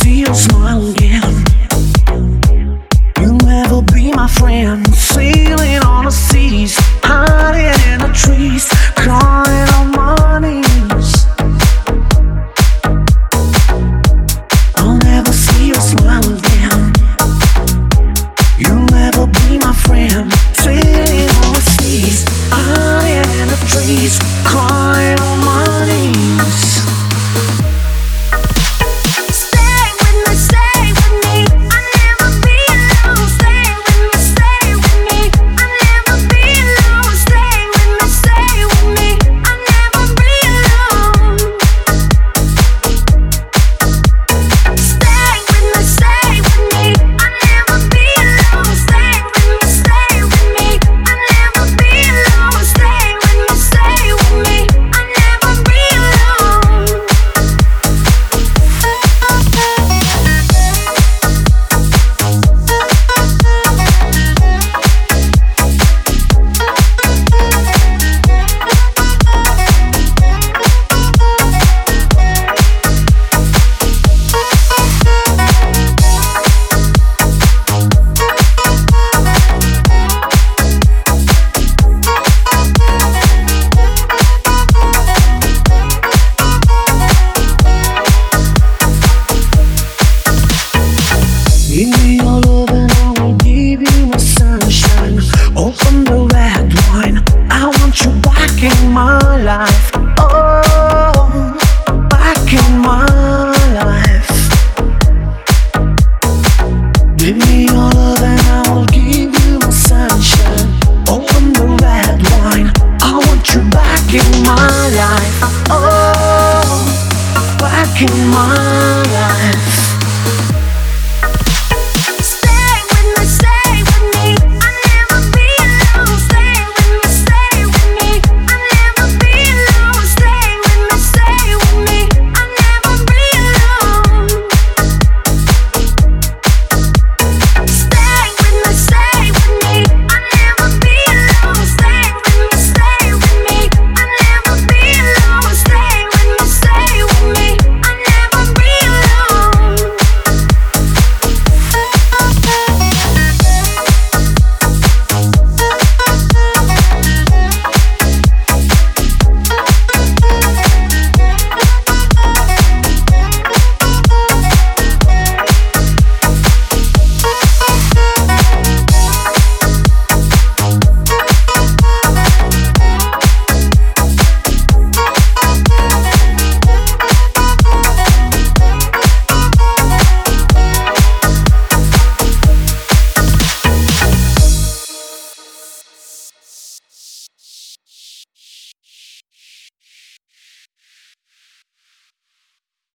see your smile again. You'll never be my friend. Sailing on the seas, hiding in the trees, crying on my knees. I'll never see your smile again. You'll never be my friend. Sailing on the seas, hiding in the trees, crying on my knees. Give me your love and I will give you my sunshine. Open the red wine, I want you back in my life. Oh, back in my life. Give me your love and I will give you my sunshine. Open the red wine, I want you back in my life. Oh, back in my life.